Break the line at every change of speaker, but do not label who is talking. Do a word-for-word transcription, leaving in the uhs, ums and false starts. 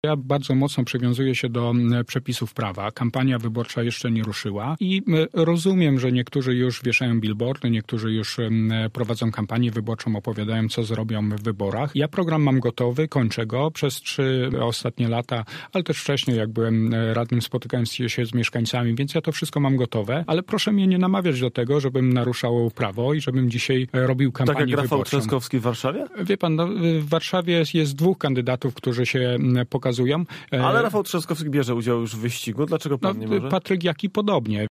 Ja bardzo mocno przywiązuję się do przepisów prawa. Kampania wyborcza jeszcze nie ruszyła i rozumiem, że niektórzy już wieszają billboardy, niektórzy już prowadzą kampanię wyborczą, opowiadają, co zrobią w wyborach. Ja program mam gotowy, kończę go przez trzy ostatnie lata, ale też wcześniej, jak byłem radnym, spotykałem się z mieszkańcami, więc ja to wszystko mam gotowe, ale proszę mnie nie namawiać do tego, żebym naruszał prawo i żebym dzisiaj robił kampanię wyborczą.
Tak jak Rafał Trzaskowski w Warszawie?
Wie pan, no, w Warszawie jest dwóch kandydatów, którzy się pokazują.
Ale Rafał Trzaskowski bierze udział już w wyścigu. Dlaczego pan
no,
nie może?
Patryk Jaki podobnie.